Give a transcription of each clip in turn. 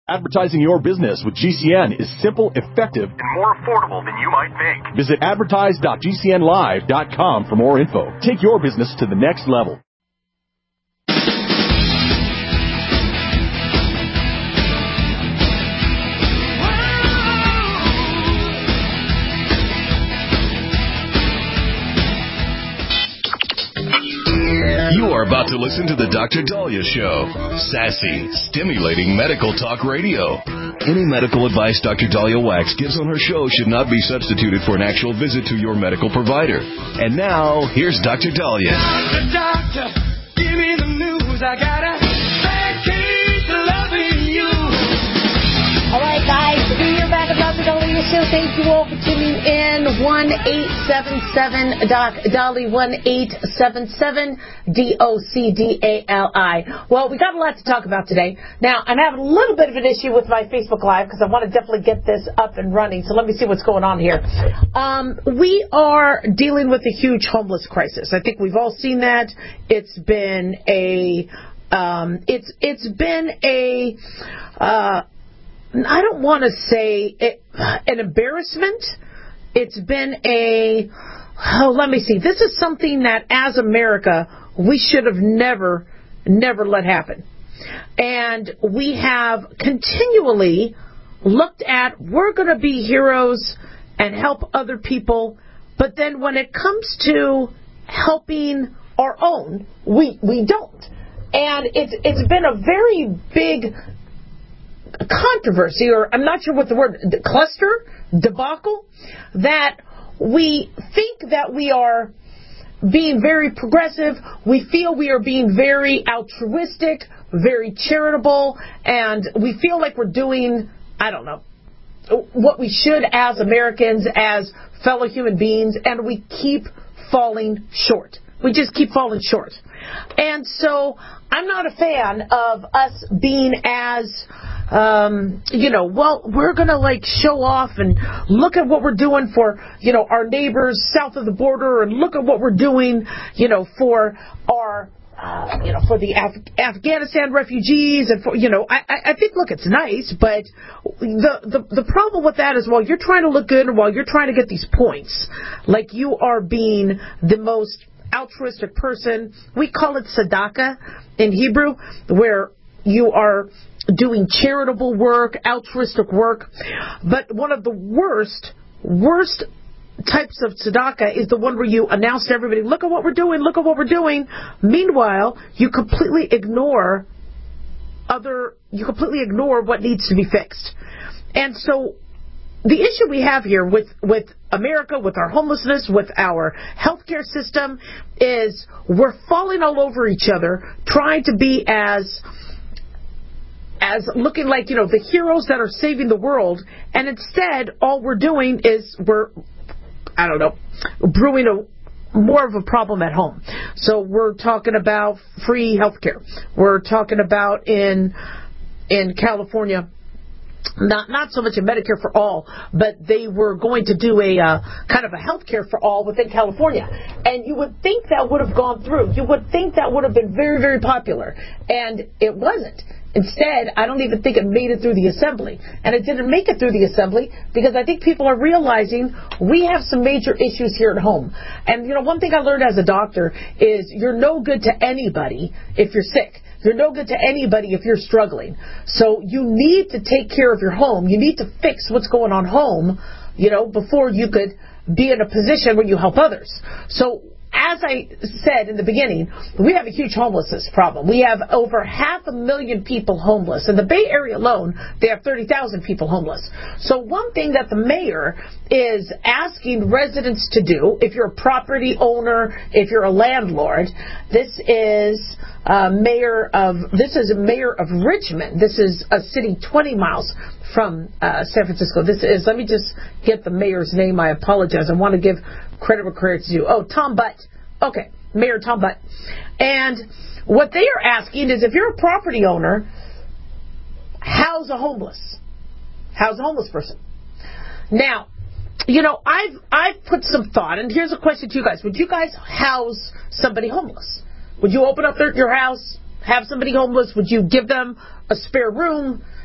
Advertising your business with GCN is simple, effective, and more affordable than you might think. Visit advertise.gcnlive.com for more info. Take your business to the next level. You are about to listen to the Dr. Dahlia Show. Sassy, stimulating medical talk radio. Any medical advice Dr. Dahlia Wax gives on her show should not be substituted for an actual visit to your medical provider. And now, here's Dr. Dahlia. Doctor, give me the news. I got a bad case of loving you. All right, guys, we are back at Dr. Dahlia Show. Thank you all for tuning in. 1-877-DOC-DALI, 1-877-DOCDALI. Well, we got a lot to talk about today. Now, I'm having a little bit of an issue with my Facebook Live because I want to definitely get this up and running. So let me see what's going on here. We are dealing with a huge homeless crisis. I think we've all seen that. It's been I don't want to say an embarrassment. It's been let me see. This is something that as America, we should have never let happen. And we have continually looked at, we're going to be heroes and help other people. But then when it comes to helping our own, we don't. And it's been a very big controversy, or I'm not sure what the word, debacle, that we think that we are being very progressive. We feel we are being very altruistic, very charitable, and we feel like we're doing, I don't know, what we should as Americans, as fellow human beings, and we keep falling short. We just keep falling short. And so I'm not a fan of us being as, we're going to show off and look at what we're doing for, our neighbors south of the border, and look at what we're doing, for our, for the Afghanistan refugees, and for, I think, look, it's nice, but the problem with that is while you're trying to look good and while you're trying to get these points, like you are being the most altruistic person. We call it tzedakah in Hebrew, where you are doing charitable work, altruistic work. But one of the worst types of tzedakah is the one where you announce to everybody, look at what we're doing, look at what we're doing. Meanwhile, you completely ignore what needs to be fixed. And so the issue we have here with America, with our homelessness, with our healthcare system, is we're falling all over each other, trying to be as looking like, the heroes that are saving the world, and instead all we're doing is brewing more of a problem at home. So we're talking about free healthcare. We're talking about in California, not so much a Medicare for all, but they were going to do a kind of a health care for all within California. And you would think that would have gone through. You would think that would have been very, very popular. And it wasn't. Instead, I don't even think it made it through the assembly. And it didn't make it through the assembly because I think people are realizing we have some major issues here at home. And, one thing I learned as a doctor is you're no good to anybody if you're sick. You're no good to anybody if you're struggling. So you need to take care of your home. You need to fix what's going on home, before you could be in a position where you help others. So as I said in the beginning, we have a huge homelessness problem. We have over 500,000 people homeless. In the Bay Area alone, they have 30,000 people homeless. So one thing that the mayor is asking residents to do, if you're a property owner, if you're a landlord, this is mayor of Richmond. This is a city 20 miles from San Francisco. Let me just get the mayor's name. I apologize. I want to give credit where credit's due. Oh, Tom Butt. Okay, Mayor Tom Butt. And what they are asking is, if you're a property owner, house a homeless person. Now, I've put some thought, and here's a question to you guys. Would you guys house somebody homeless? Would you open up your house, have somebody homeless? Would you give them a spare room?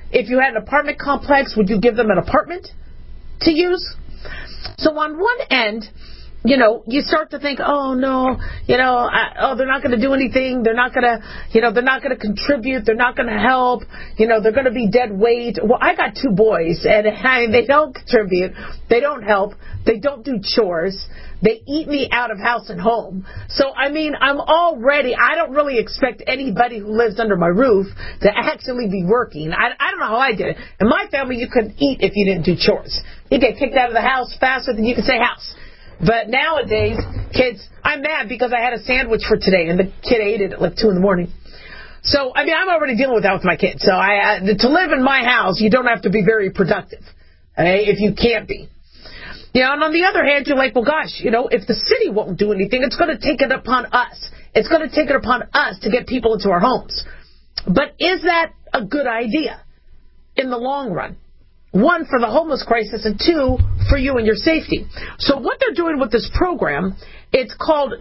If you had an apartment complex, would you give them an apartment to use? So on one end, you know, you start to think, oh no, you know, they're not going to do anything. They're not going to, you know, they're not going to contribute. They're not going to help. You know, they're going to be dead weight. Well, I got 2 boys, and they don't contribute. They don't help. They don't do chores. They eat me out of house and home. So, I mean, I don't really expect anybody who lives under my roof to actually be working. I don't know how I did it. In my family, you couldn't eat if you didn't do chores. You get kicked out of the house faster than you could say house. But nowadays, kids, I'm mad because I had a sandwich for today, and the kid ate it at like 2 in the morning. So, I mean, I'm already dealing with that with my kids. So, to live in my house, you don't have to be very productive, okay, if you can't be. You know, and on the other hand, you're like, well, gosh, you know, if the city won't do anything, it's going to take it upon us. It's going to take it upon us to get people into our homes. But is that a good idea in the long run? 1, for the homeless crisis, and 2, for you and your safety. So what they're doing with this program, it's called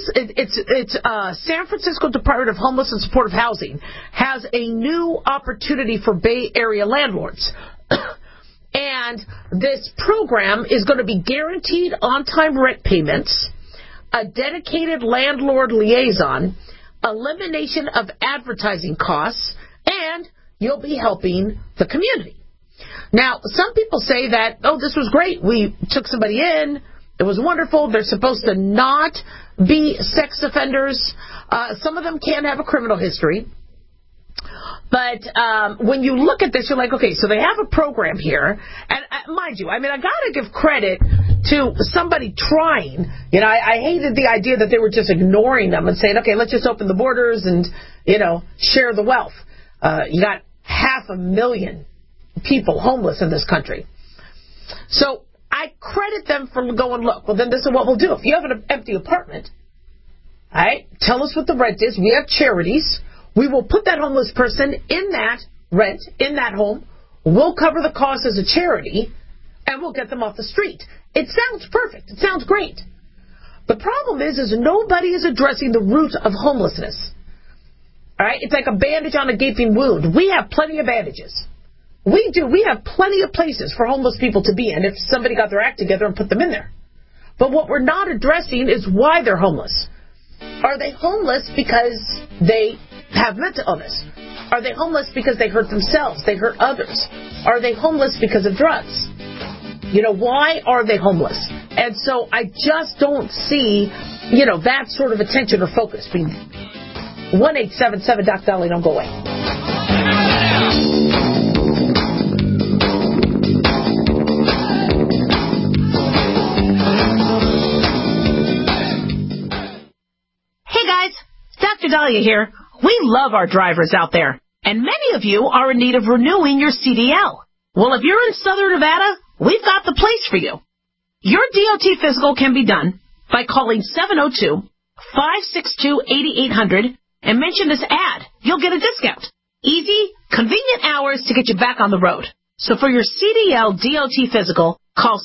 San Francisco Department of Homeless and Supportive Housing has a new opportunity for Bay Area landlords. And this program is going to be guaranteed on-time rent payments, a dedicated landlord liaison, elimination of advertising costs, and you'll be helping the community. Now, some people say that, oh, this was great. We took somebody in. It was wonderful. They're supposed to not be sex offenders. Some of them can have a criminal history. But when you look at this, you're like, okay, so they have a program here. And mind you, I mean, I got to give credit to somebody trying. You know, I hated the idea that they were just ignoring them and saying, okay, let's just open the borders and, you know, share the wealth. You got 500,000 people homeless in this country. So I credit them for going, look, well, then this is what we'll do. If you have an empty apartment, all right, tell us what the rent is. We have charities. We will put that homeless person in that rent, in that home. We'll cover the cost as a charity, and we'll get them off the street. It sounds perfect. It sounds great. The problem is nobody is addressing the root of homelessness. All right? It's like a bandage on a gaping wound. We have plenty of bandages. We do. We have plenty of places for homeless people to be in if somebody got their act together and put them in there. But what we're not addressing is why they're homeless. Are they homeless because they have mental illness? Are they homeless because they hurt themselves? They hurt others? Are they homeless because of drugs? You know, why are they homeless? And so I just don't see, you know, that sort of attention or focus being 1-877-DOC-DOLLY. Don't go away. Hey guys, Dr. Dahlia here. We love our drivers out there, and many of you are in need of renewing your CDL. Well, if you're in Southern Nevada, we've got the place for you. Your DOT physical can be done by calling 702-562-8800 and mention this ad. You'll get a discount. Easy, convenient hours to get you back on the road. So for your CDL DOT physical, call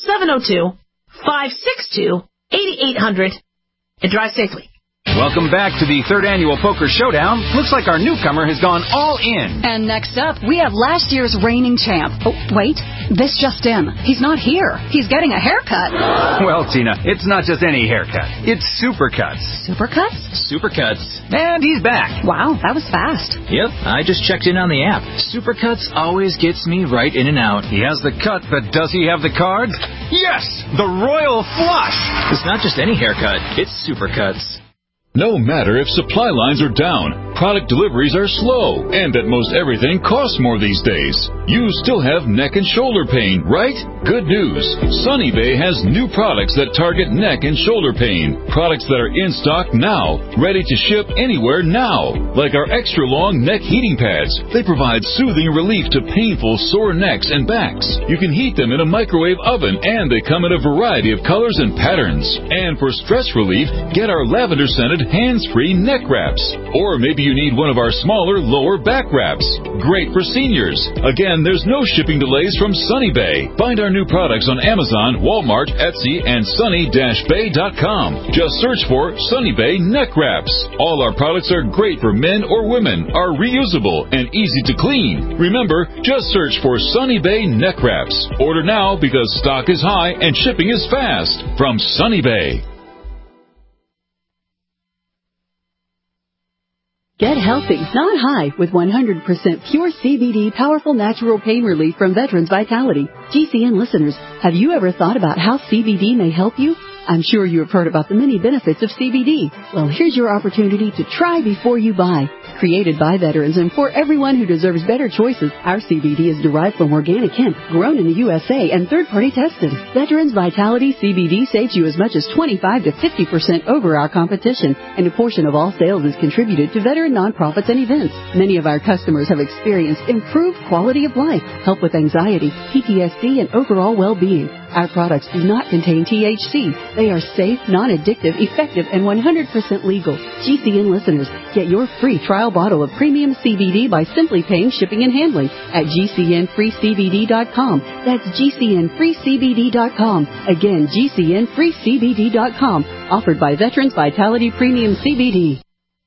702-562-8800 and drive safely. Welcome back to the 3rd annual Poker Showdown. Looks like our newcomer has gone all in. And next up, we have last year's reigning champ. Oh, wait, this just in. He's not here. He's getting a haircut. Well, Tina, it's not just any haircut. It's Supercuts. Supercuts? Supercuts. And he's back. Wow, that was fast. Yep, I just checked in on the app. Supercuts always gets me right in and out. He has the cut, but does he have the cards? Yes, the Royal Flush. It's not just any haircut. It's Supercuts. No matter if supply lines are down, product deliveries are slow, and that most everything costs more these days, you still have neck and shoulder pain, right? Good news. Sunny Bay has new products that target neck and shoulder pain. Products that are in stock now, ready to ship anywhere now. Like our extra long neck heating pads. They provide soothing relief to painful sore necks and backs. You can heat them in a microwave oven, and they come in a variety of colors and patterns. And for stress relief, get our lavender scented hands-free neck wraps. Or maybe you need one of our smaller, lower back wraps. Great for seniors. Again, there's no shipping delays from Sunny Bay. Find our new products on Amazon, Walmart, Etsy, and sunny-bay.com. Just search for Sunny Bay neck wraps. All our products are great for men or women, are reusable, and easy to clean. Remember, just search for Sunny Bay neck wraps. Order now because stock is high and shipping is fast. From Sunny Bay. Get healthy, not high, with 100% pure CBD powerful natural pain relief from Veterans Vitality. GCN listeners, have you ever thought about how CBD may help you? I'm sure you have heard about the many benefits of CBD. Well, here's your opportunity to try before you buy. Created by veterans and for everyone who deserves better choices, our CBD is derived from organic hemp, grown in the USA, and third-party tested. Veterans Vitality CBD saves you as much as 25 to 50% over our competition, and a portion of all sales is contributed to veteran nonprofits and events. Many of our customers have experienced improved quality of life, help with anxiety, PTSD, and overall well-being. Our products do not contain THC. They are safe, non-addictive, effective, and 100% legal. GCN listeners, get your free trial bottle of premium CBD by simply paying shipping and handling at GCNFreeCBD.com. That's GCNFreeCBD.com. Again, GCNFreeCBD.com. Offered by Veterans Vitality Premium CBD.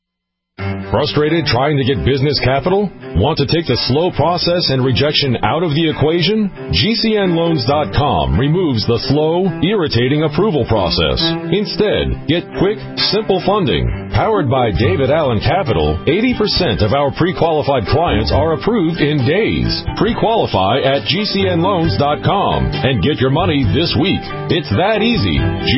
Frustrated trying to get business capital? Want to take the slow process and rejection out of the equation? GCNLoans.com removes the slow, irritating approval process. Instead, get quick, simple funding. Powered by David Allen Capital, 80% of our pre-qualified clients are approved in days. Pre-qualify at GCNLoans.com and get your money this week. It's that easy.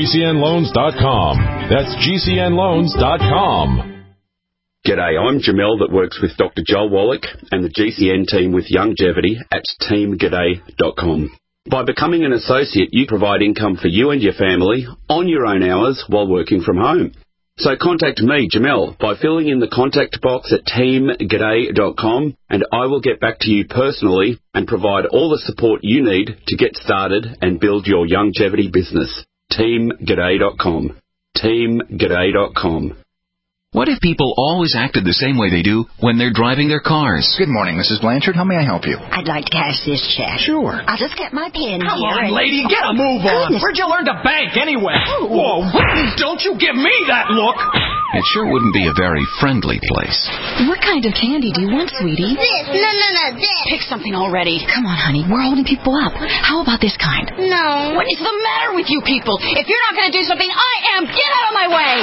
GCNLoans.com. That's GCNLoans.com. G'day, I'm Jamel that works with Dr. Joel Wallach and the GCN team with Longevity at teamg'day.com. By becoming an associate, you provide income for you and your family on your own hours while working from home. So contact me, Jamel, by filling in the contact box at teamg'day.com, and I will get back to you personally and provide all the support you need to get started and build your longevity business. teamg'day.com. teamg'day.com. What if people always acted the same way they do when they're driving their cars? Good morning, Mrs. Blanchard. How may I help you? I'd like to cash this check. Sure. I'll just get my pen Come here. on, lady, get a move on. Goodness. Where'd you learn to bank anyway? Whoa, don't you give me that look. It sure wouldn't be a very friendly place. What kind of candy do you want, sweetie? This. No, this. Pick something already. Come on, honey. We're holding people up. How about this kind? No. What is the matter with you people? If you're not going to do something, I am. Get out of my way.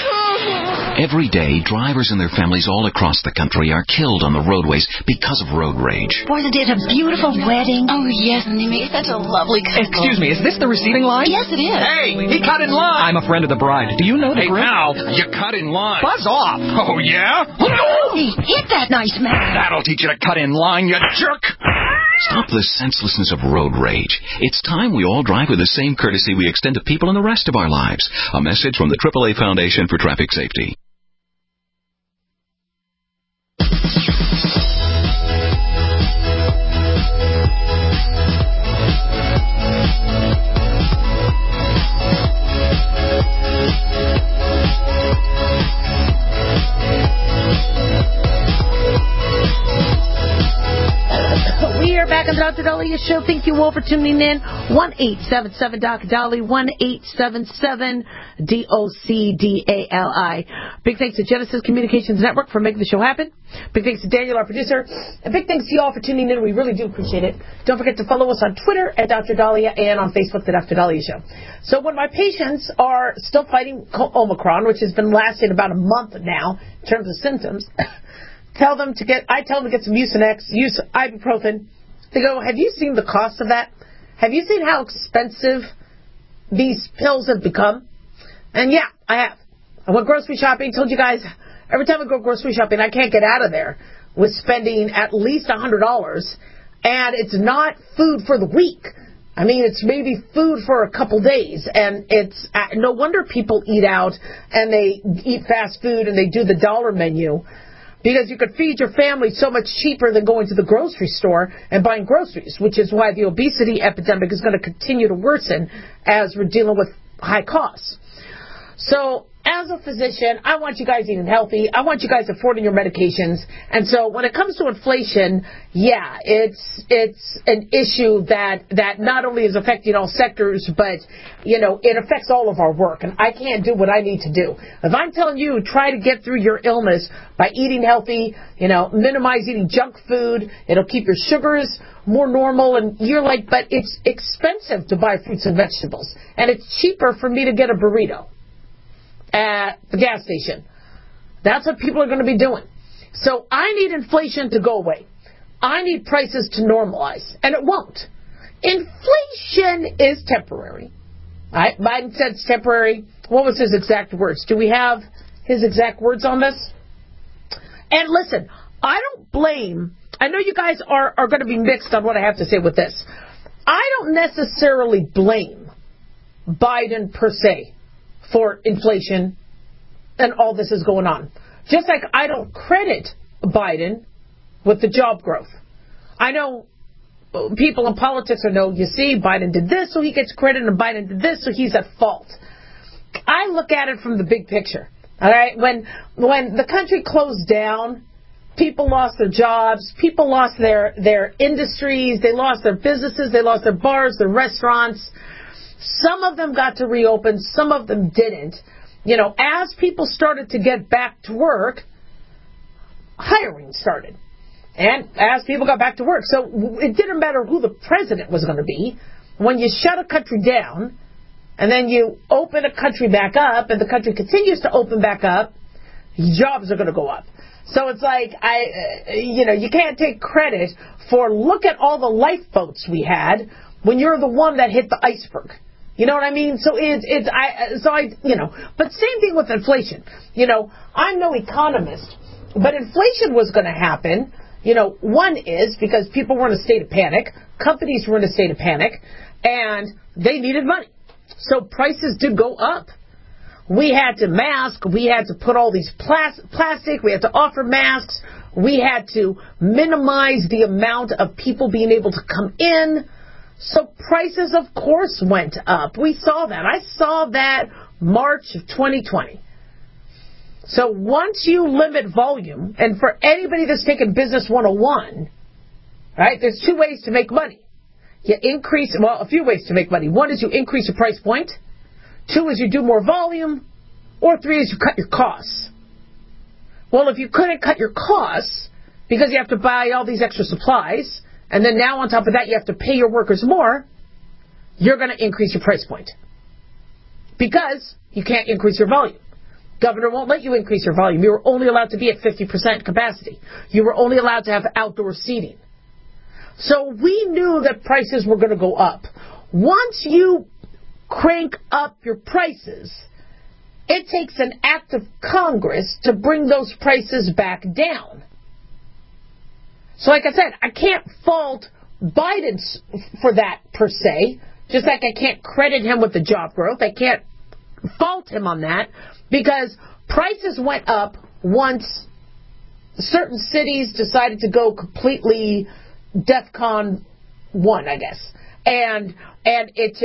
Every day, drivers and their families all across the country are killed on the roadways because of road rage. Wasn't it a beautiful wedding? Oh, yes, and they make such a lovely couple. Excuse me, is this the receiving line? Yes, it is. Hey, he cut in line. I'm a friend of the bride. Do you know the bride? Hey, now, you cut in line. Buzz off. Oh, yeah? Hey, hit that nice man. That'll teach you to cut in line, you jerk. Stop the senselessness of road rage. It's time we all drive with the same courtesy we extend to people in the rest of our lives. A message from the AAA Foundation for Traffic Safety. We are back on the Dr. Dahlia Show. Thank you all for tuning in. 1-877-Dr. 1-877-DOCDALI. Big thanks to Genesis Communications Network for making the show happen. Big thanks to Daniel, our producer. And big thanks to you all for tuning in. We really do appreciate it. Don't forget to follow us on Twitter at Dr. Dahlia and on Facebook, The Dr. Dahlia Show. So when my patients are still fighting Omicron, which has been lasting about a month now in terms of symptoms, I tell them to get some Mucinex, use ibuprofen. They go, have you seen the cost of that? Have you seen how expensive these pills have become? And yeah, I have. I went grocery shopping, told you guys, every time I go grocery shopping, I can't get out of there with spending at least $100. And it's not food for the week. I mean, it's maybe food for a couple days. And it's no wonder people eat out and they eat fast food and they do the dollar menu. Because you could feed your family so much cheaper than going to the grocery store and buying groceries, which is why the obesity epidemic is going to continue to worsen as we're dealing with high costs. So as a physician, I want you guys eating healthy. I want you guys affording your medications. And so when it comes to inflation, yeah, it's an issue that not only is affecting all sectors, but, it affects all of our work. And I can't do what I need to do. If I'm telling you, try to get through your illness by eating healthy, minimize eating junk food, it'll keep your sugars more normal. And you're like, but it's expensive to buy fruits and vegetables. And it's cheaper for me to get a burrito at the gas station. That's what people are going to be doing. So I need inflation to go away. I need prices to normalize. And it won't. Inflation is temporary. Right? Biden said it's temporary. What was his exact words? Do we have his exact words on this? And listen, I don't blame. I know you guys are going to be mixed on what I have to say with this. I don't necessarily blame Biden per se for inflation and all this is going on. Just like I don't credit Biden with the job growth. I know people in politics know, you see, Biden did this, so he gets credit, and Biden did this, so he's at fault. I look at it from the big picture. All right, when the country closed down, people lost their jobs, people lost their industries, they lost their businesses, they lost their bars, their restaurants. Some of them got to reopen, some of them didn't. As people started to get back to work, hiring started. And as people got back to work, so it didn't matter who the president was going to be. When you shut a country down, and then you open a country back up, and the country continues to open back up, jobs are going to go up. So it's like, you can't take credit for, look at all the lifeboats we had when you're the one that hit the iceberg. You know what I mean? So but same thing with inflation. I'm no economist, but inflation was going to happen. One is because people were in a state of panic, companies were in a state of panic, and they needed money. So prices did go up. We had to mask, we had to put all these plastic, we had to offer masks, we had to minimize the amount of people being able to come in. So prices, of course, went up. We saw that. I saw that March of 2020. So once you limit volume, and for anybody that's taken Business 101, right, there's two ways to make money. A few ways to make money. One is you increase your price point. Two is you do more volume. Or three is you cut your costs. Well, if you couldn't cut your costs because you have to buy all these extra supplies, and then now on top of that you have to pay your workers more, you're going to increase your price point. Because you can't increase your volume. Governor won't let you increase your volume. You were only allowed to be at 50% capacity. You were only allowed to have outdoor seating. So we knew that prices were going to go up. Once you crank up your prices, it takes an act of Congress to bring those prices back down. So like I said, I can't fault Biden for that per se, just like I can't credit him with the job growth. I can't fault him on that because prices went up once certain cities decided to go completely DEFCON 1, I guess. And it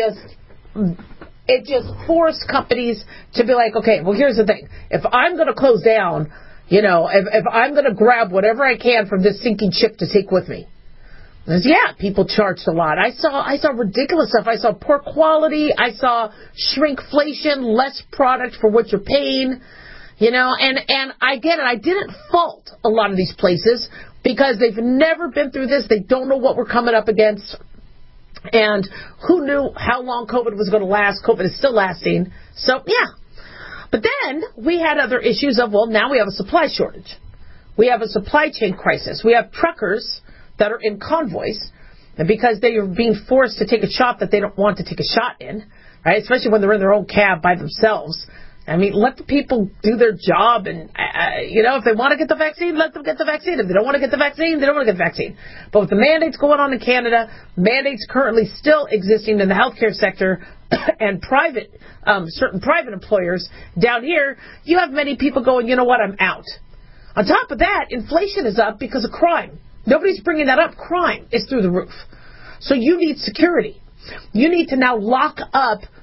just forced companies to be like, okay, well, here's the thing. If I'm going to close down, if I'm going to grab whatever I can from this sinking ship to take with me. Because, yeah, people charged a lot. I saw ridiculous stuff. I saw poor quality. I saw shrinkflation, less product for what you're paying. And I get it. I didn't fault a lot of these places because they've never been through this. They don't know what we're coming up against. And who knew how long COVID was going to last? COVID is still lasting. So, yeah. But then we had other issues of, well, now we have a supply shortage. We have a supply chain crisis. We have truckers that are in convoys because they are being forced to take a shot that they don't want to take a shot in, right? Especially when they're in their own cab by themselves. I mean, let the people do their job, and, if they want to get the vaccine, let them get the vaccine. If they don't want to get the vaccine, they don't want to get the vaccine. But with the mandates going on in Canada, mandates currently still existing in the healthcare sector and certain private employers, down here, you have many people going, you know what, I'm out. On top of that, inflation is up because of crime. Nobody's bringing that up. Crime is through the roof. So you need security. You need to now lock up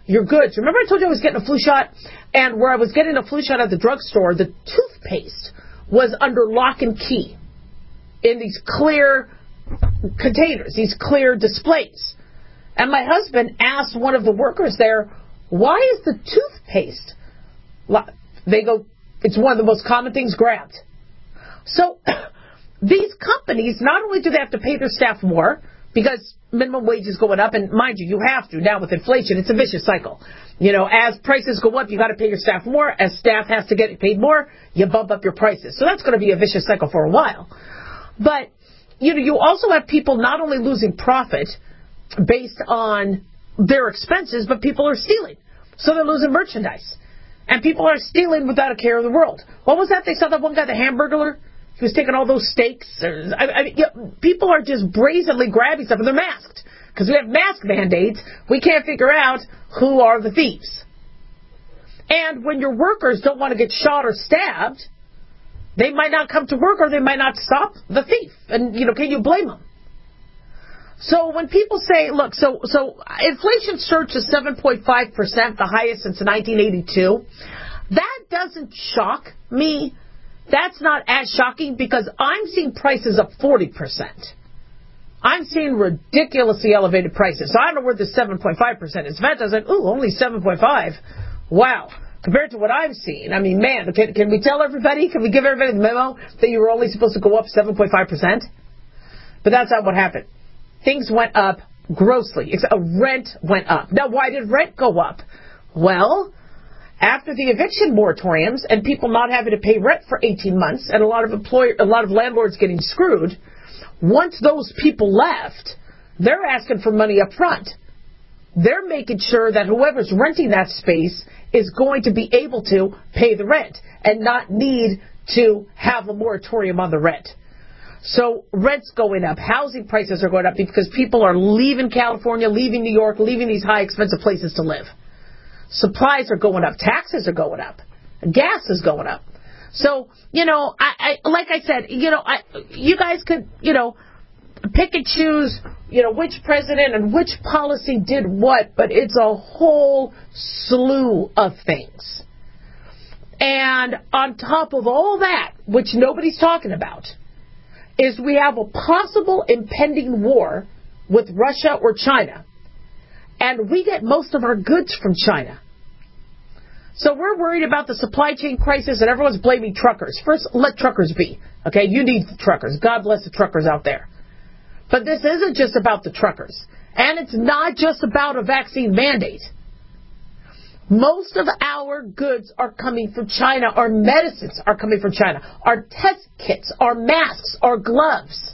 your goods. Remember I told you I was getting a flu shot? And where I was getting a flu shot at the drugstore, the toothpaste was under lock and key in these clear containers, these clear displays. And my husband asked one of the workers there, why is the toothpaste? They go, it's one of the most common things grabbed. So these companies, not only do they have to pay their staff more, because minimum wage is going up, and mind you have to now with inflation. It's a vicious cycle. You know, as prices go up, you got to pay your staff more. As staff has to get paid more, you bump up your prices. So that's going to be a vicious cycle for a while. But, you know, you also have people not only losing profit based on their expenses, but people are stealing. So they're losing merchandise. And people are stealing without a care in the world. What was that? They saw that one guy, the Hamburglar? He was taking all those steaks. People are just brazenly grabbing stuff, and they're masked. Because we have mask mandates, we can't figure out who are the thieves. And when your workers don't want to get shot or stabbed, they might not come to work or they might not stop the thief. And, you know, can you blame them? So when people say, look, so inflation surged to 7.5%, the highest since 1982, that doesn't shock me. That's not as shocking because I'm seeing prices up 40%. I'm seeing ridiculously elevated prices. So I don't know where the 7.5% is. Veta's like, ooh, only 7.5. Wow. Compared to what I'm seeing, I mean, man, can we tell everybody, can we give everybody the memo that you were only supposed to go up 7.5%? But that's not what happened. Things went up grossly. Rent went up. Now, why did rent go up? Well, after the eviction moratoriums and people not having to pay rent for 18 months and a lot of landlords getting screwed, once those people left, they're asking for money up front. They're making sure that whoever's renting that space is going to be able to pay the rent and not need to have a moratorium on the rent. So rent's going up. Housing prices are going up because people are leaving California, leaving New York, leaving these high expensive places to live. Supplies are going up. Taxes are going up. Gas is going up. So, you know, I like I said, you know, you guys could, you know, pick and choose, you know, which president and which policy did what, but it's a whole slew of things. And on top of all that, which nobody's talking about, is we have a possible impending war with Russia or China. And we get most of our goods from China. So we're worried about the supply chain crisis and everyone's blaming truckers. First, let truckers be. Okay, you need the truckers. God bless the truckers out there. But this isn't just about the truckers. And it's not just about a vaccine mandate. Most of our goods are coming from China. Our medicines are coming from China. Our test kits, our masks, our gloves.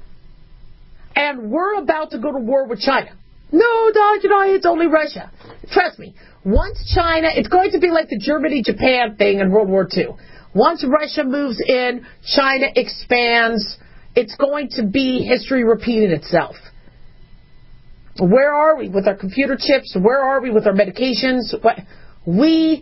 And we're about to go to war with China. No, Dodge and I, it's only Russia. Trust me, once China, it's going to be like the Germany-Japan thing in World War II. Once Russia moves in, China expands, it's going to be history repeating itself. Where are we with our computer chips? Where are we with our medications? We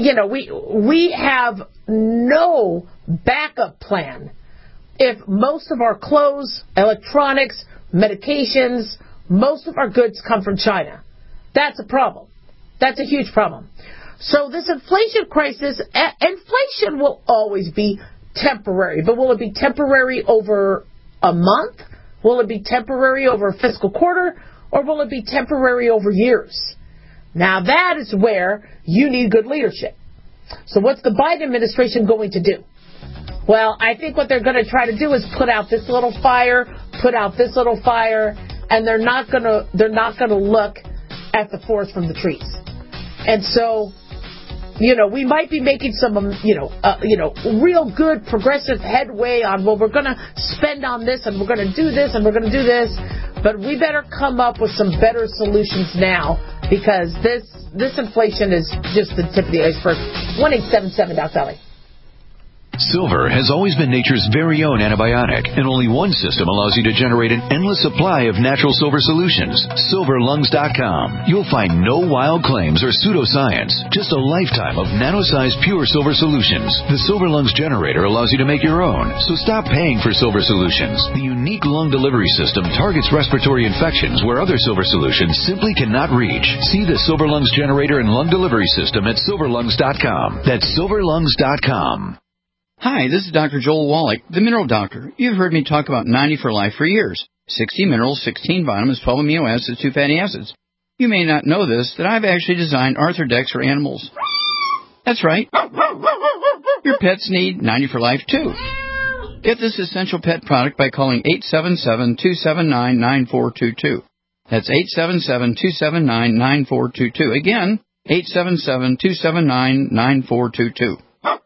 have no backup plan. If most of our clothes, electronics, medications, most of our goods come from China. That's a problem. That's a huge problem. So this inflation crisis, inflation will always be temporary. But will it be temporary over a month? Will it be temporary over a fiscal quarter? Or will it be temporary over years? Now that is where you need good leadership. So what's the Biden administration going to do? Well, I think what they're going to try to do is put out this little fire, put out this little fire, and they're not going to look at the forest from the trees. And so, you know, we might be making some, real good progressive headway on, well, we're going to spend on this and we're going to do this and we're going to do this. But we better come up with some better solutions now because this inflation is just the tip of the iceberg. 1-877-DOC-VALLEY. Silver has always been nature's very own antibiotic, and only one system allows you to generate an endless supply of natural silver solutions. SilverLungs.com. You'll find no wild claims or pseudoscience, just a lifetime of nano-sized pure silver solutions. The Silver Lungs generator allows you to make your own, so stop paying for silver solutions. The unique lung delivery system targets respiratory infections where other silver solutions simply cannot reach. See the Silver Lungs generator and lung delivery system at SilverLungs.com. That's SilverLungs.com. Hi, this is Dr. Joel Wallach, the Mineral Doctor. You've heard me talk about 90 for Life for years. 60 minerals, 16 vitamins, 12 amino acids, 2 fatty acids. You may not know this, that I've actually designed Arthrodex for animals. That's right. Your pets need 90 for Life, too. Get this essential pet product by calling 877-279-9422. That's 877-279-9422. Again, 877-279-9422.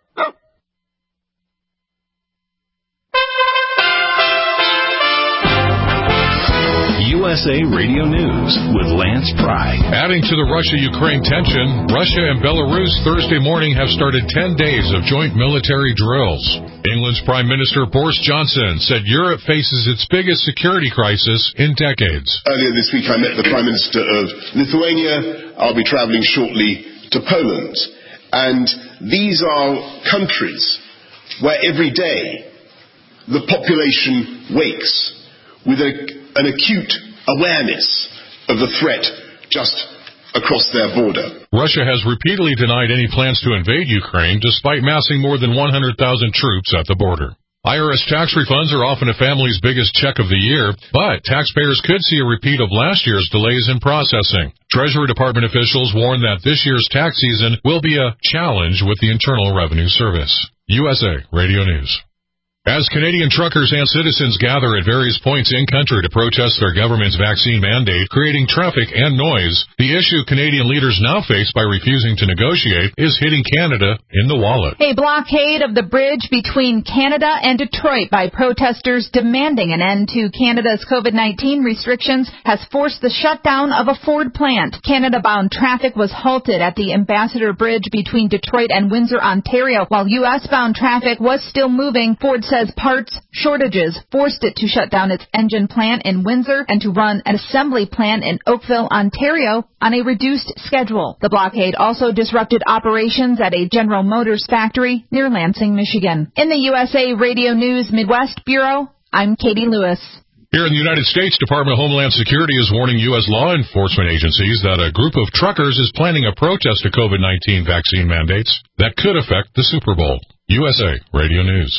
USA Radio News with Lance Pry. Adding to the Russia-Ukraine tension, Russia and Belarus Thursday morning have started 10 days of joint military drills. England's Prime Minister Boris Johnson said Europe faces its biggest security crisis in decades. Earlier this week I met the Prime Minister of Lithuania. I'll be travelling shortly to Poland. And these are countries where every day the population wakes with an acute awareness of the threat just across their border. Russia has repeatedly denied any plans to invade Ukraine, despite massing more than 100,000 troops at the border. IRS tax refunds are often a family's biggest check of the year, but taxpayers could see a repeat of last year's delays in processing. Treasury Department officials warn that this year's tax season will be a challenge with the Internal Revenue Service. USA Radio News. As Canadian truckers and citizens gather at various points in country to protest their government's vaccine mandate, creating traffic and noise, the issue Canadian leaders now face by refusing to negotiate is hitting Canada in the wallet. A blockade of the bridge between Canada and Detroit by protesters demanding an end to Canada's COVID-19 restrictions has forced the shutdown of a Ford plant. Canada-bound traffic was halted at the Ambassador Bridge between Detroit and Windsor, Ontario, while U.S.-bound traffic was still moving. Ford says parts shortages forced it to shut down its engine plant in Windsor and to run an assembly plant in Oakville, Ontario on a reduced schedule. The blockade also disrupted operations at a General Motors factory near Lansing, Michigan. In the USA Radio News Midwest Bureau, I'm Katie Lewis. Here in the United States, Department of Homeland Security is warning U.S. law enforcement agencies that a group of truckers is planning a protest to COVID-19 vaccine mandates that could affect the Super Bowl. USA Radio News.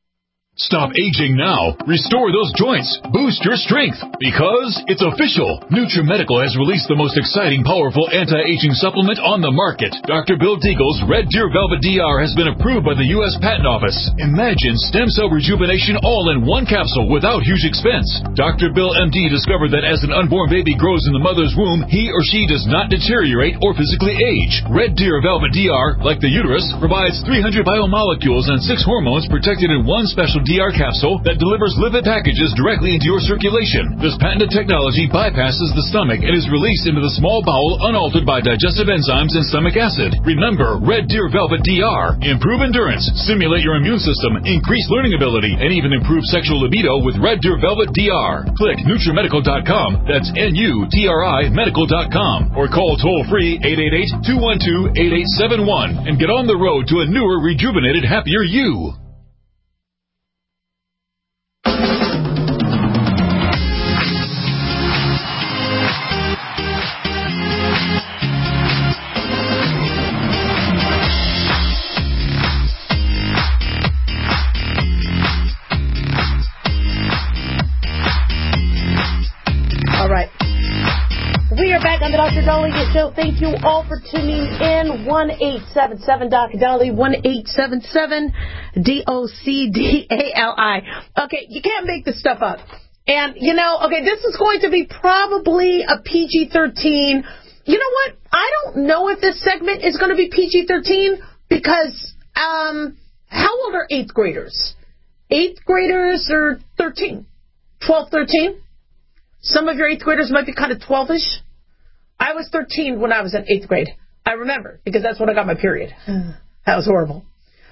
Stop aging now. Restore those joints. Boost your strength. Because it's official. NutriMedical has released the most exciting, powerful anti-aging supplement on the market. Dr. Bill Deagle's Red Deer Velvet DR has been approved by the U.S. Patent Office. Imagine stem cell rejuvenation all in one capsule without huge expense. Dr. Bill MD discovered that as an unborn baby grows in the mother's womb, he or she does not deteriorate or physically age. Red Deer Velvet DR, like the uterus, provides 300 biomolecules and 6 hormones protected in one special DR capsule that delivers lipid packages directly into your circulation. This patented technology bypasses the stomach and is released into the small bowel unaltered by digestive enzymes and stomach acid. Remember, Red Deer Velvet DR. Improve endurance, stimulate your immune system, increase learning ability, and even improve sexual libido with Red Deer Velvet DR. Click NutriMedical.com, that's NUTRI Medical.com, or call toll-free 888-212-8871 and get on the road to a newer, rejuvenated, happier you. On the Dr. Daliah Show. Thank you all for tuning in. 1-877-Dr. 1-877-DOCDALI. Okay, you can't make this stuff up. And, this is going to be probably a PG-13. You know what? I don't know if this segment is going to be PG-13 because, how old are 8th graders? 8th graders are 13. 12, 13. Some of your 8th graders might be kind of 12-ish. I was 13 when I was in 8th grade. I remember, because that's when I got my period. That was horrible.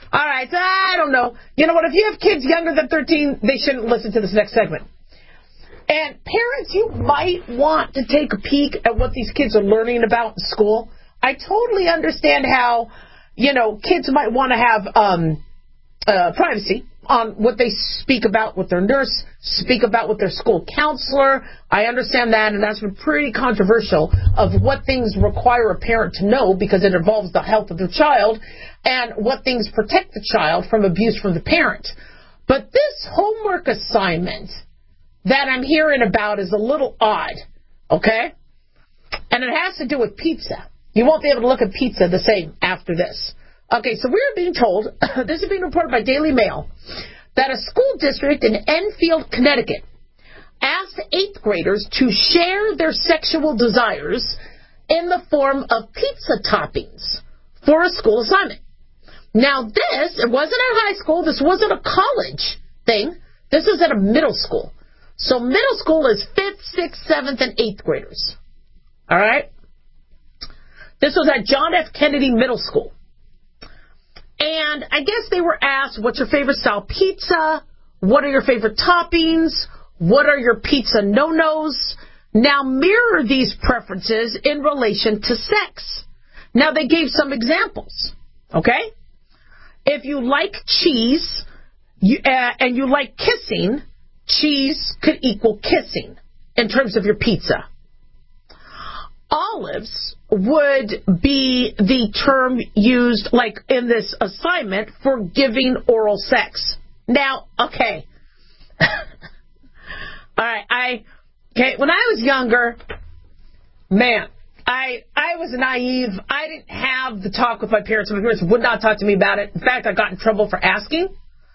All right, I don't know. You know what? If you have kids younger than 13, they shouldn't listen to this next segment. And parents, you might want to take a peek at what these kids are learning about in school. I totally understand how, kids might want to have privacy on what they speak about with their nurse, speak about with their school counselor. I understand that, and that's been pretty controversial of what things require a parent to know because it involves the health of their child and what things protect the child from abuse from the parent. But this homework assignment that I'm hearing about is a little odd, okay? And it has to do with pizza. You won't be able to look at pizza the same after this. Okay, so we're being told, this is being reported by Daily Mail, that a school district in Enfield, Connecticut, asked 8th graders to share their sexual desires in the form of pizza toppings for a school assignment. Now this, it wasn't at high school, this wasn't a college thing, this is at a middle school. So middle school is 5th, 6th, 7th, and 8th graders. All right? This was at John F. Kennedy Middle School. And I guess they were asked, what's your favorite style pizza? What are your favorite toppings? What are your pizza no-nos? Now mirror these preferences in relation to sex. Now they gave some examples. Okay? If you like cheese and you like kissing, cheese could equal kissing in terms of your pizza. Olives would be the term used, like in this assignment, for giving oral sex. Now, okay. All right, when I was younger, man, I was naive. I didn't have the talk with my parents. My parents would not talk to me about it. In fact, I got in trouble for asking.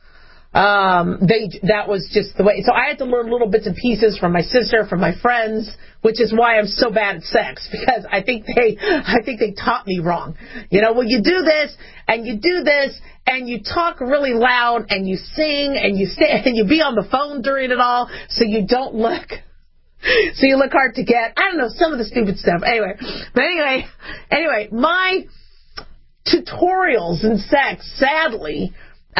That was just the way. So I had to learn little bits and pieces from my sister, from my friends, which is why I'm so bad at sex, because I think they taught me wrong. Well, you do this and you do this and you talk really loud and you sing and you stay and you be on the phone during it all, so you don't look. So you look hard to get. I don't know, some of the stupid stuff. Anyway, my tutorials in sex, sadly,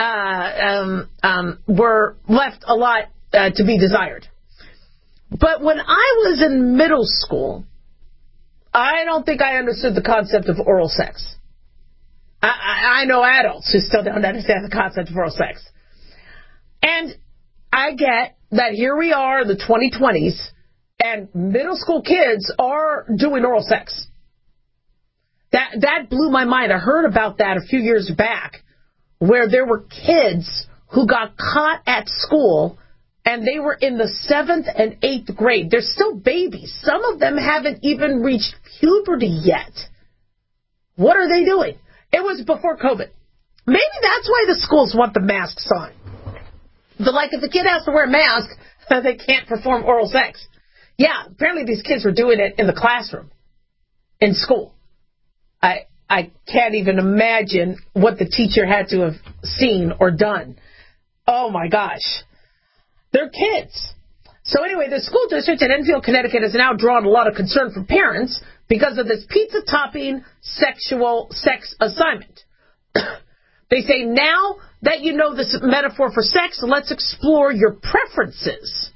were left a lot to be desired. But when I was in middle school, I don't think I understood the concept of oral sex. I know adults who still don't understand the concept of oral sex. And I get that here we are in the 2020s, and middle school kids are doing oral sex. That blew my mind. I heard about that a few years back, where there were kids who got caught at school, and they were in the 7th and 8th grade. They're still babies. Some of them haven't even reached puberty yet. What are they doing? It was before COVID. Maybe that's why the schools want the masks on. But like, if the kid has to wear a mask, they can't perform oral sex. Yeah, apparently these kids were doing it in the classroom, in school. I can't even imagine what the teacher had to have seen or done. Oh, my gosh. They're kids. So anyway, the school district in Enfield, Connecticut has now drawn a lot of concern from parents because of this pizza topping sexual sex assignment. They say, now that you know this metaphor for sex, let's explore your preferences.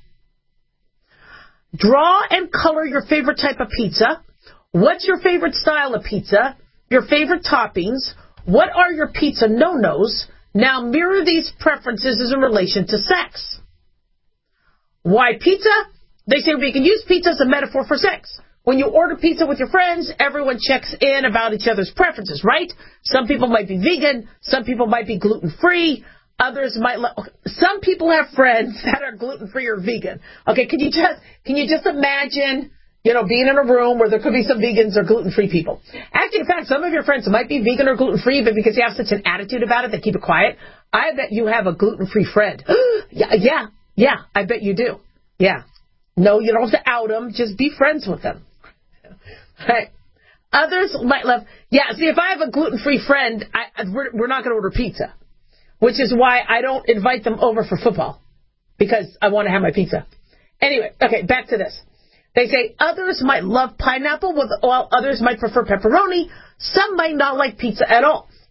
Draw and color your favorite type of pizza. What's your favorite style of pizza? Your favorite toppings? What are your pizza no-nos? Now mirror these preferences as in relation to sex. Why pizza? They say we can use pizza as a metaphor for sex. When you order pizza with your friends, everyone checks in about each other's preferences, right? Some people might be vegan. Some people might be gluten-free. Others might. Some people have friends that are gluten-free or vegan. Okay, can you just imagine, being in a room where there could be some vegans or gluten-free people? Actually, in fact, some of your friends might be vegan or gluten-free, but because you have such an attitude about it, they keep it quiet. I bet you have a gluten-free friend. Yeah, I bet you do. Yeah. No, you don't have to out them. Just be friends with them. Right. Others might love. Yeah, see, if I have a gluten-free friend, we're not going to order pizza, which is why I don't invite them over for football, because I want to have my pizza. Anyway, okay, back to this. They say others might love pineapple, while others might prefer pepperoni. Some might not like pizza at all.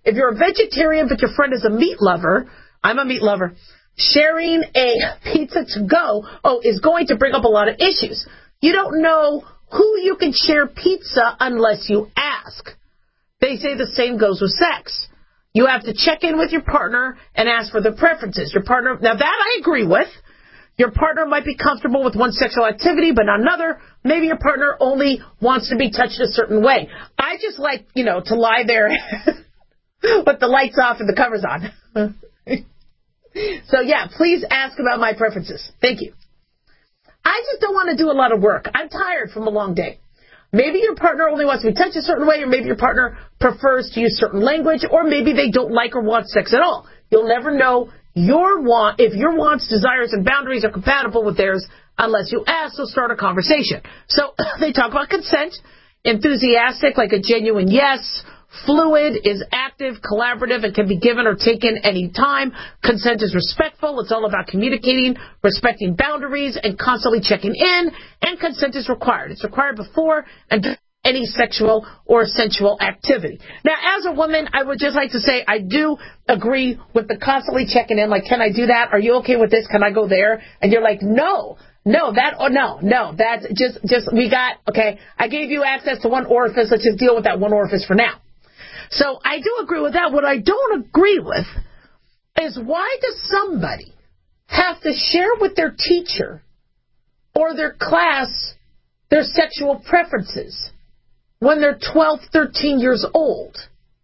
If you're a vegetarian but your friend is a meat lover, I'm a meat lover, sharing a pizza to go is going to bring up a lot of issues. You don't know who you can share pizza unless you ask. They say the same goes with sex. You have to check in with your partner and ask for their preferences. Your partner, now that I agree with. Your partner might be comfortable with one sexual activity, but not another. Maybe your partner only wants to be touched a certain way. I just like, to lie there with the lights off and the covers on. So, yeah, please ask about my preferences. Thank you. I just don't want to do a lot of work. I'm tired from a long day. Maybe your partner only wants to be touched a certain way, or maybe your partner prefers to use certain language, or maybe they don't like or want sex at all. You'll never know if your wants, desires, and boundaries are compatible with theirs unless you ask, so start a conversation. So they talk about consent, enthusiastic, like a genuine yes. Fluid is active, collaborative, and can be given or taken any time. Consent is respectful. It's all about communicating, respecting boundaries, and constantly checking in. And consent is required. It's required before and during any sexual or sensual activity. Now, as a woman, I would just like to say I do agree with the constantly checking in. Like, can I do that? Are you okay with this? Can I go there? And you're like, no, that's just, okay, I gave you access to one orifice. Let's just deal with that one orifice for now. So I do agree with that. What I don't agree with is why does somebody have to share with their teacher or their class their sexual preferences when they're 12, 13 years old?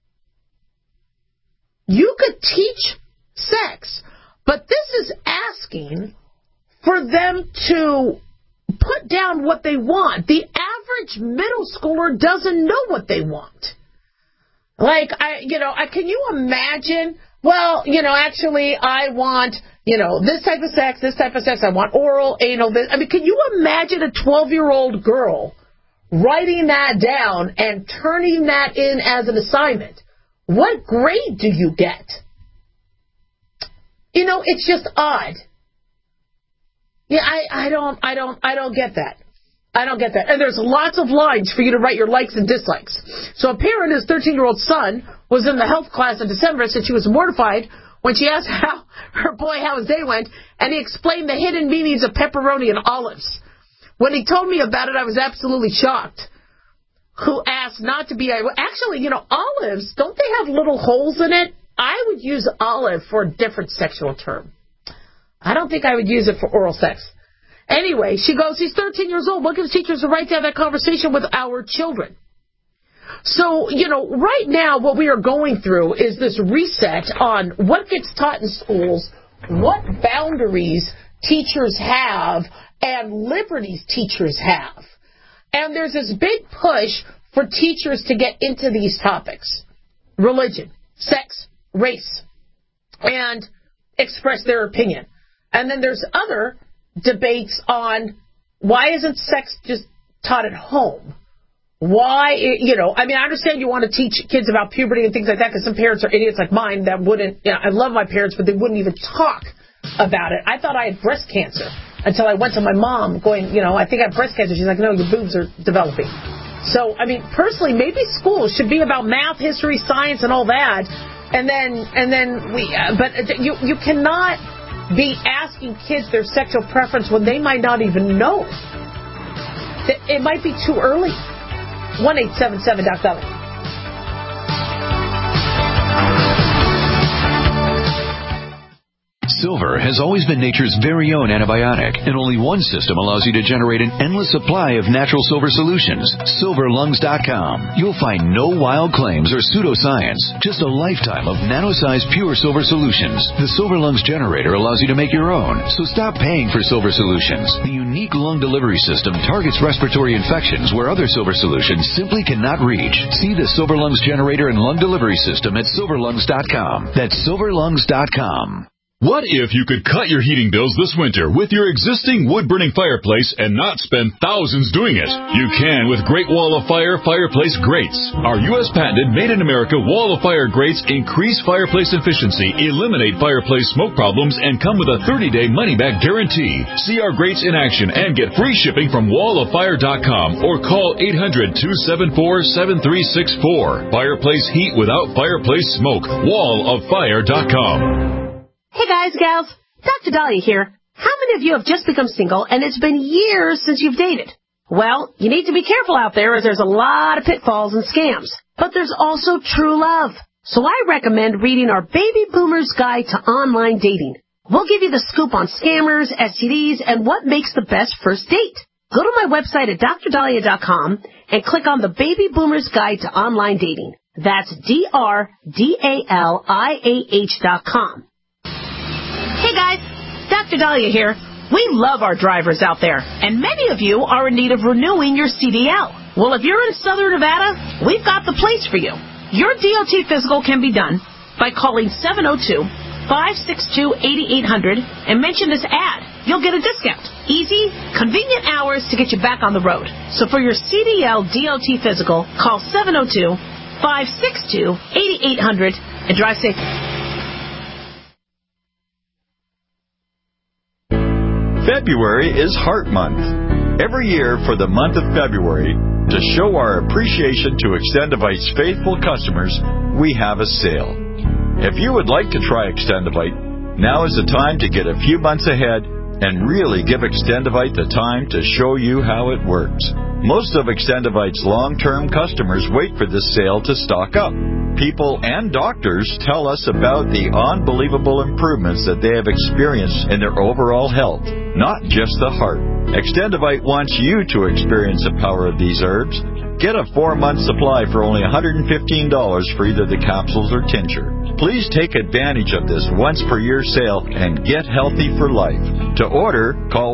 You could teach sex, but this is asking for them to put down what they want. The average middle schooler doesn't know what they want. Like, can you imagine, actually I want, this type of sex, I want oral, anal, this. I mean, can you imagine a 12-year-old girl writing that down and turning that in as an assignment? What grade do you get? It's just odd. Yeah, I don't get that. I don't get that. And there's lots of lines for you to write your likes and dislikes. So a parent, his 13-year-old son, was in the health class in December and said she was mortified when she asked how his day went, and he explained the hidden meanings of pepperoni and olives. When he told me about it, I was absolutely shocked. Who asked not to be... Actually, olives, don't they have little holes in it? I would use olive for a different sexual term. I don't think I would use it for oral sex. Anyway, she goes, he's 13 years old. What gives teachers the right to have that conversation with our children? So, right now what we are going through is this reset on what gets taught in schools, what boundaries teachers have, and liberties teachers have. And there's this big push for teachers to get into these topics. Religion, sex, race, and express their opinion. And then there's other debates on why isn't sex just taught at home? Why, I understand you want to teach kids about puberty and things like that because some parents are idiots like mine that wouldn't, I love my parents, but they wouldn't even talk about it. I thought I had breast cancer until I went to my mom going, I think I have breast cancer. She's like, no, your boobs are developing. So, personally, maybe schools should be about math, history, science, and all that. And then you cannot be asking kids their sexual preference when they might not even know. It might be too early. 1-877-DOC-BELLY. Silver has always been nature's very own antibiotic, and only one system allows you to generate an endless supply of natural silver solutions. SilverLungs.com. You'll find no wild claims or pseudoscience, just a lifetime of nano-sized pure silver solutions. The Silver Lungs generator allows you to make your own, so stop paying for silver solutions. The unique lung delivery system targets respiratory infections where other silver solutions simply cannot reach. See the Silver Lungs generator and lung delivery system at SilverLungs.com. That's SilverLungs.com. What if you could cut your heating bills this winter with your existing wood-burning fireplace and not spend thousands doing it? You can with Great Wall of Fire fireplace grates. Our U.S. patented made-in-America Wall of Fire grates increase fireplace efficiency, eliminate fireplace smoke problems, and come with a 30-day money-back guarantee. See our grates in action and get free shipping from walloffire.com or call 800-274-7364. Fireplace heat without fireplace smoke. walloffire.com. Hey guys, gals, Dr. Dahlia here. How many of you have just become single and it's been years since you've dated? Well, you need to be careful out there as there's a lot of pitfalls and scams. But there's also true love. So I recommend reading our Baby Boomer's Guide to Online Dating. We'll give you the scoop on scammers, STDs, and what makes the best first date. Go to my website at drdahlia.com and click on the Baby Boomer's Guide to Online Dating. That's DRDALIAH.com. Hey guys, Dr. Dahlia here. We love our drivers out there, and many of you are in need of renewing your CDL. Well, if you're in Southern Nevada, we've got the place for you. Your DOT physical can be done by calling 702-562-8800 and mention this ad. You'll get a discount. Easy, convenient hours to get you back on the road. So for your CDL DOT physical, call 702-562-8800 and drive safe. February is Heart Month. Every year for the month of February, to show our appreciation to Extendivite's faithful customers, we have a sale. If you would like to try Extendivite, now is the time to get a few months ahead and really give Extendivite the time to show you how it works. Most of Extendivite's long-term customers wait for this sale to stock up. People and doctors tell us about the unbelievable improvements that they have experienced in their overall health, not just the heart. Extendivite wants you to experience the power of these herbs. Get a 4-month supply for only $115 for either the capsules or tincture. Please take advantage of this once-per-year sale and get healthy for life. To order, call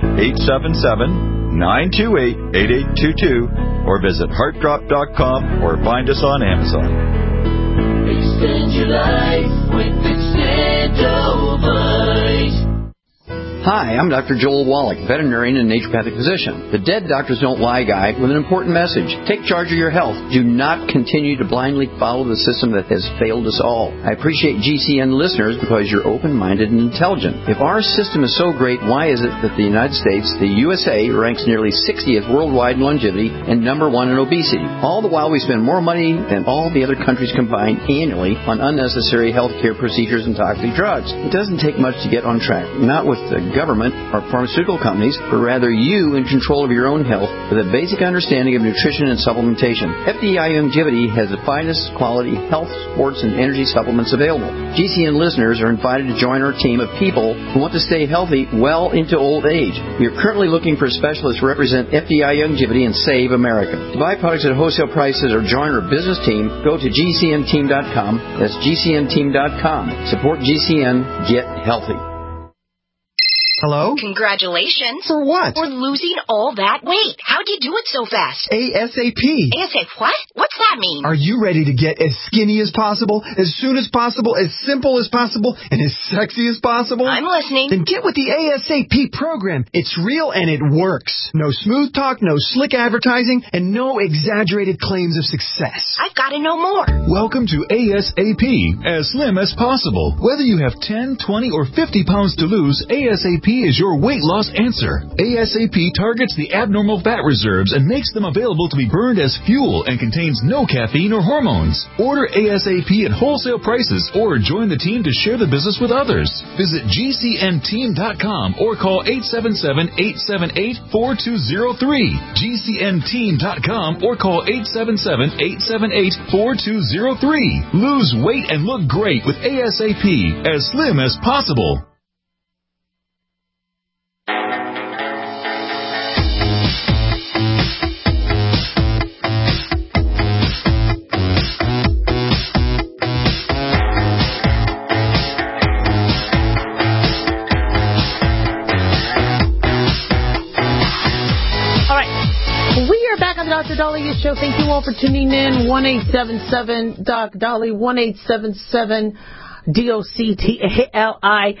1-877-928-8822 or visit heartdrop.com or find us on Amazon. Extend your life with Extendovite. Hi, I'm Dr. Joel Wallach, veterinarian and naturopathic physician. The Dead Doctors Don't Lie guy with an important message. Take charge of your health. Do not continue to blindly follow the system that has failed us all. I appreciate GCN listeners because you're open-minded and intelligent. If our system is so great, why is it that the United States, the USA, ranks nearly 60th worldwide in longevity and number 1 in obesity? All the while we spend more money than all the other countries combined annually on unnecessary healthcare procedures and toxic drugs. It doesn't take much to get on track. Not with the government or pharmaceutical companies, but rather you in control of your own health with a basic understanding of nutrition and supplementation. FDI Longevity has the finest quality health, sports, and energy supplements available. GCN listeners are invited to join our team of people who want to stay healthy well into old age. We are currently looking for specialists to represent FDI Longevity and Save America. To buy products at wholesale prices or join our business team, go to GCNteam.com. That's GCNteam.com. Support GCN. Get healthy. Hello? Congratulations. For what? For losing all that weight. How'd you do it so fast? ASAP. ASAP what? What's that mean? Are you ready to get as skinny as possible, as soon as possible, as simple as possible, and as sexy as possible? I'm listening. Then get with the ASAP program. It's real and it works. No smooth talk, no slick advertising, and no exaggerated claims of success. I've got to know more. Welcome to ASAP, as slim as possible. Whether you have 10, 20, or 50 pounds to lose, ASAP is your weight loss answer. ASAP targets the abnormal fat reserves and makes them available to be burned as fuel and contains no caffeine or hormones. Order ASAP at wholesale prices or join the team to share the business with others. Visit GCNteam.com or call 877-878-4203. GCNteam.com or call 877-878-4203. Lose weight and look great with ASAP, as slim as possible. Dr. Dahlia Show. Thank you all for tuning in. 1-877-DOC-DOLLY, DOCTALI.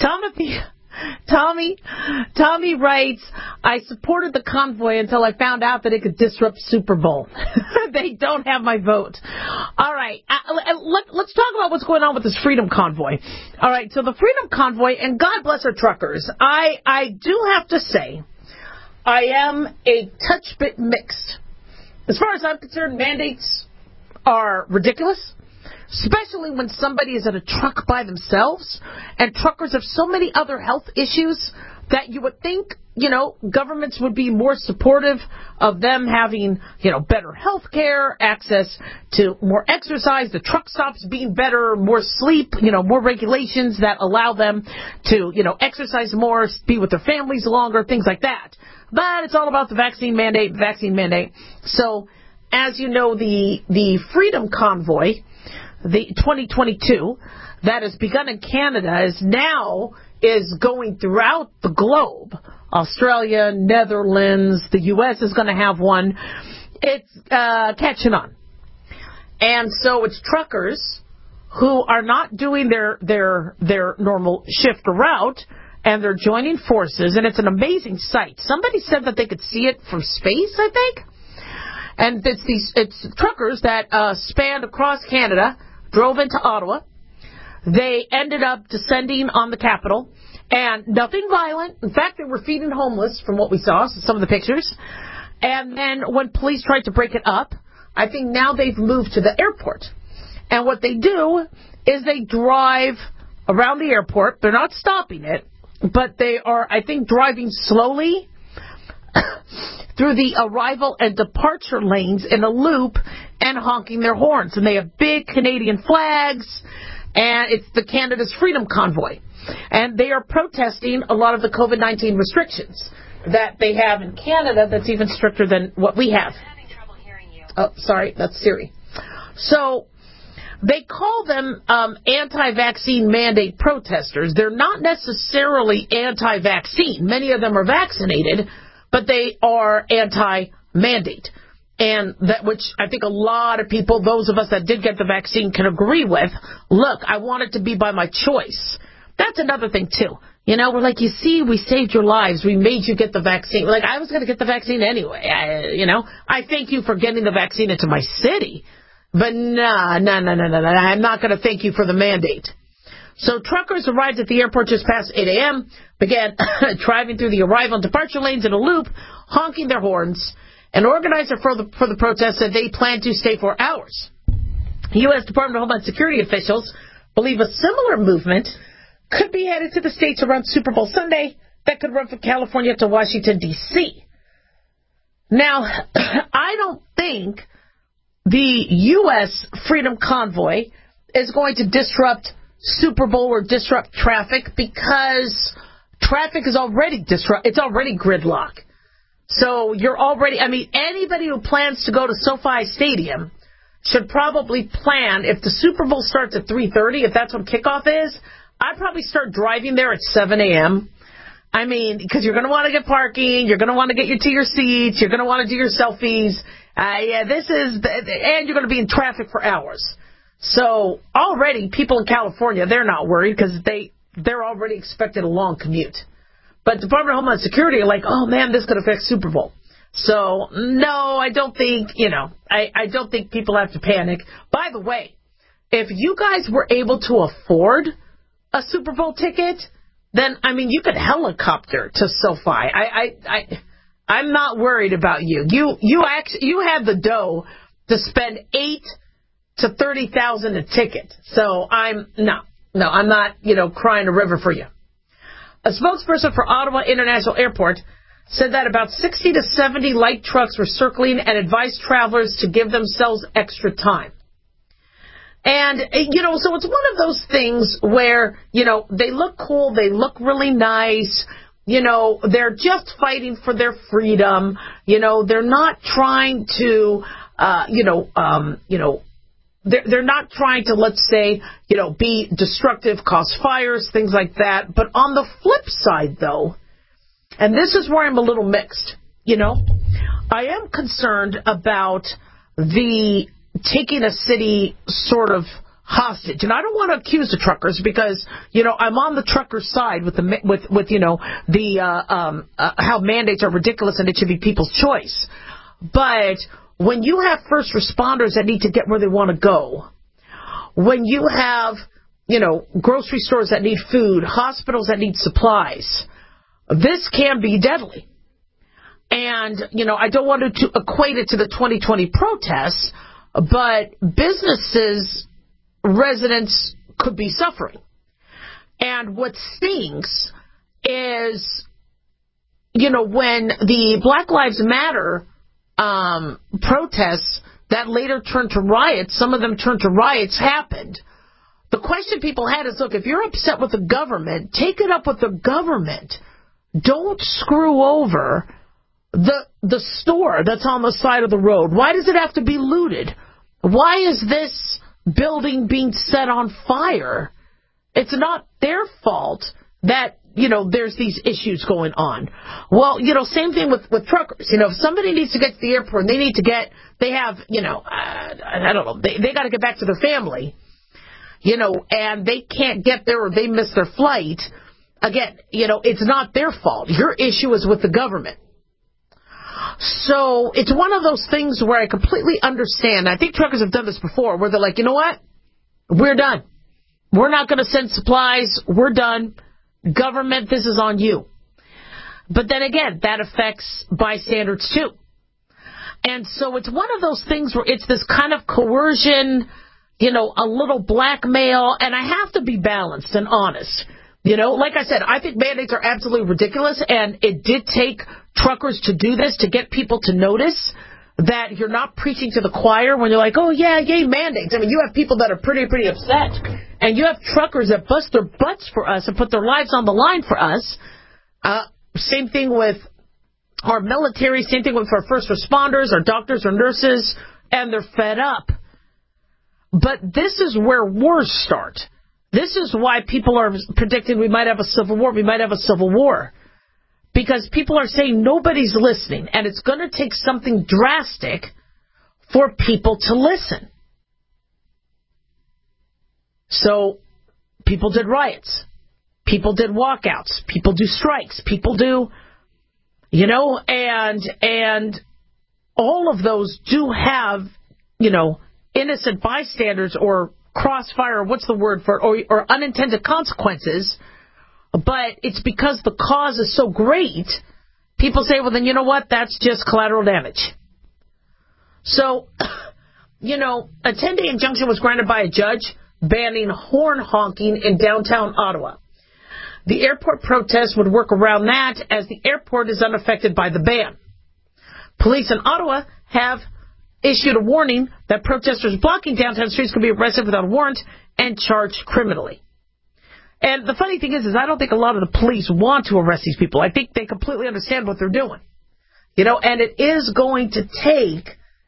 Tommy writes, I supported the convoy until I found out that it could disrupt Super Bowl. They don't have my vote. All right. Let's talk about what's going on with this Freedom Convoy. All right. So the Freedom Convoy, and God bless our truckers. I do have to say, I am a touch bit mixed. As far as I'm concerned, mandates are ridiculous. Especially when somebody is in a truck by themselves, and truckers have so many other health issues that you would think, governments would be more supportive of them having, better health care, access to more exercise, the truck stops being better, more sleep, more regulations that allow them to, exercise more, be with their families longer, things like that. But it's all about the vaccine mandate. So, as you know, the Freedom Convoy, the 2022 that has begun in Canada is going throughout the globe. Australia, Netherlands, the U.S. is going to have one. It's catching on. And so it's truckers who are not doing their normal shift or route, and they're joining forces, and it's an amazing sight. Somebody said that they could see it from space, I think. And it's truckers that spanned across Canada, drove into Ottawa. They ended up descending on the Capitol, and nothing violent. In fact, they were feeding homeless, from what we saw, some of the pictures. And then when police tried to break it up, I think now they've moved to the airport. And what they do is they drive around the airport. They're not stopping it, but they are, I think, driving slowly through the arrival and departure lanes in a loop and honking their horns. And they have big Canadian flags, and it's the Canada's Freedom Convoy. And they are protesting a lot of the COVID-19 restrictions that they have in Canada that's even stricter than what we have. I'm having trouble hearing you. Oh, sorry, that's Siri. So they call them anti-vaccine mandate protesters. They're not necessarily anti-vaccine. Many of them are vaccinated, but they are anti-mandate. And that, which I think a lot of people, those of us that did get the vaccine, can agree with. Look, I want it to be by my choice. That's another thing, too. We're like, you see, we saved your lives. We made you get the vaccine. Like, I was going to get the vaccine anyway. I thank you for getting the vaccine into my city. But no. I'm not going to thank you for the mandate. So truckers arrived at the airport just past 8 a.m., began driving through the arrival and departure lanes in a loop, honking their horns. An organizer for the protest said they plan to stay for hours. U.S. Department of Homeland Security officials believe a similar movement could be headed to the states around Super Bowl Sunday that could run from California to Washington, D.C. Now, I don't think the U.S. Freedom Convoy is going to disrupt Super Bowl or disrupt traffic, because traffic is already it's already gridlock. So you're already, anybody who plans to go to SoFi Stadium should probably plan, if the Super Bowl starts at 3:30, if that's when kickoff is, I'd probably start driving there at 7 a.m. Because you're going to want to get parking, you're going to want to get to your seats, you're going to want to do your selfies. And you're going to be in traffic for hours. So already people in California, they're not worried because they're already expecting a long commute. But Department of Homeland Security are like, oh man, this could affect Super Bowl. So no, I don't think, I don't think people have to panic. By the way, if you guys were able to afford a Super Bowl ticket, then, you could helicopter to SoFi. I'm not worried about you. You have the dough to spend $8,000 to $30,000 a ticket. So I'm not, crying a river for you. A spokesperson for Ottawa International Airport said that about 60 to 70 light trucks were circling and advised travelers to give themselves extra time. And, so it's one of those things where, they look cool, they look really nice, they're just fighting for their freedom, they're not trying to, they're not trying to, let's say, be destructive, cause fires, things like that. But on the flip side, though, and this is where I'm a little mixed, I am concerned about the taking a city sort of hostage. And I don't want to accuse the truckers because, I'm on the trucker side with how mandates are ridiculous and it should be people's choice. But when you have first responders that need to get where they want to go, when you have, grocery stores that need food, hospitals that need supplies, this can be deadly. And, I don't want to equate it to the 2020 protests, but businesses, residents could be suffering. And what stinks is, when the Black Lives Matter protests that later turned to riots, some of them turned to riots, happened. The question people had is, look, if you're upset with the government, take it up with the government. Don't screw over the store that's on the side of the road. Why does it have to be looted? Why is this building being set on fire? It's not their fault that, there's these issues going on. Well, same thing with truckers. If somebody needs to get to the airport and they have, I don't know, they got to get back to their family, and they can't get there or they miss their flight. Again, it's not their fault. Your issue is with the government. So it's one of those things where I completely understand. I think truckers have done this before, where they're like, you know what? We're done. We're not going to send supplies. We're done. Government, this is on you. But then again, that affects bystanders too. And so it's one of those things where it's this kind of coercion, a little blackmail, and I have to be balanced and honest. Like I said, I think mandates are absolutely ridiculous, and it did take truckers to do this, to get people to notice that you're not preaching to the choir when you're like, oh, yeah, yay, mandates. I mean, you have people that are pretty upset, and you have truckers that bust their butts for us and put their lives on the line for us. Same thing with our military, same thing with our first responders, our doctors, our nurses, and they're fed up. But this is where wars start. This is why people are predicting we might have a civil war. We might have a civil war. Because people are saying nobody's listening, and it's going to take something drastic for people to listen. So people did riots. People did walkouts. People do strikes. People do, and all of those do have, innocent bystanders or crossfire, what's the word for it, or unintended consequences, but it's because the cause is so great, people say, well, then you know what, that's just collateral damage. So, a 10-day injunction was granted by a judge banning horn honking in downtown Ottawa. The airport protest would work around that, as the airport is unaffected by the ban. Police in Ottawa have issued a warning that protesters blocking downtown streets can be arrested without a warrant and charged criminally. And the funny thing is I don't think a lot of the police want to arrest these people. I think they completely understand what they're doing. And it is going to take,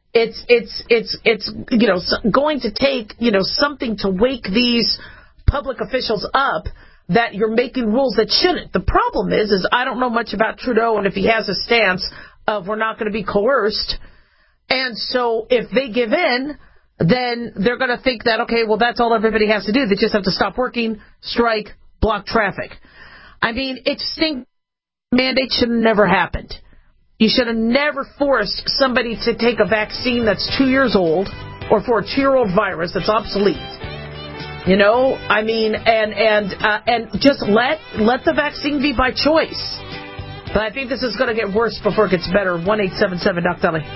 going to take, something to wake these public officials up that you're making rules that shouldn't. The problem is I don't know much about Trudeau and if he has a stance of we're not going to be coerced. And so if they give in, then they're going to think that, okay, well, that's all everybody has to do. They just have to stop working, strike, block traffic. I mean, it stinks. Mandate should have never happened. You should have never forced somebody to take a vaccine that's 2 years old or for a 2-year-old virus that's obsolete. I mean, and just let the vaccine be by choice. But I think this is going to get worse before it gets better. 1-877-DOC-DOLLY.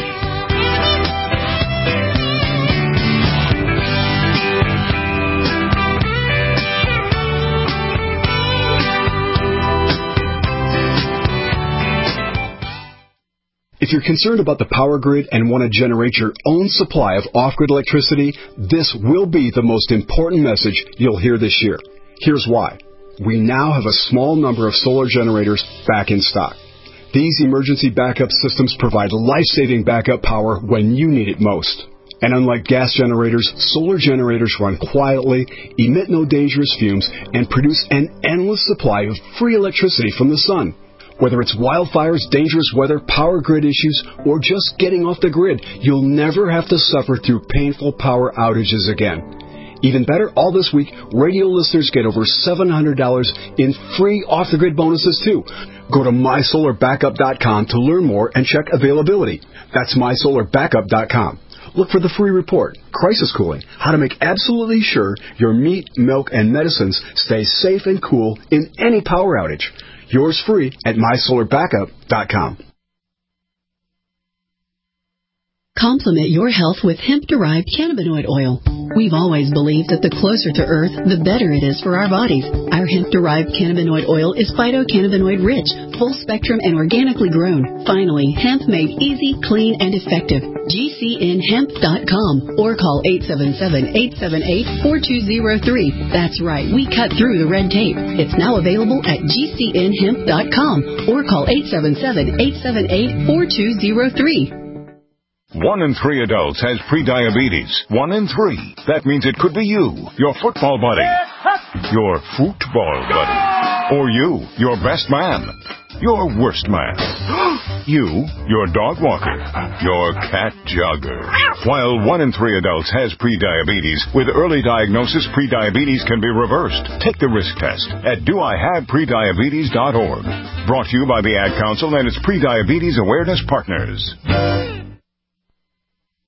If you're concerned about the power grid and want to generate your own supply of off-grid electricity, this will be the most important message you'll hear this year. Here's why. We now have a small number of solar generators back in stock. These emergency backup systems provide life-saving backup power when you need it most. And unlike gas generators, solar generators run quietly, emit no dangerous fumes, and produce an endless supply of free electricity from the sun. Whether it's wildfires, dangerous weather, power grid issues, or just getting off the grid, you'll never have to suffer through painful power outages again. Even better, all this week, radio listeners get over $700 in free off-the-grid bonuses, too. Go to MySolarBackup.com to learn more and check availability. That's MySolarBackup.com. Look for the free report, Crisis Cooling, how to make absolutely sure your meat, milk, and medicines stay safe and cool in any power outage. Yours free at MySolarBackup.com. Complement your health with hemp-derived cannabinoid oil. We've always believed that the closer to Earth, the better it is for our bodies. Our hemp-derived cannabinoid oil is phytocannabinoid-rich, full-spectrum, and organically grown. Finally, hemp made easy, clean, and effective. GCNhemp.com or call 877-878-4203. That's right, we cut through the red tape. It's now available at GCNhemp.com or call 877-878-4203. 1 in 3 adults has prediabetes. 1 in 3. That means it could be you, your football buddy, your football buddy, or you, your best man, your worst man, you, your dog walker, your cat jogger. While 1 in 3 adults has prediabetes, with early diagnosis, prediabetes can be reversed. Take the risk test at doihaveprediabetes.org. Brought to you by the Ad Council and its Prediabetes Awareness Partners.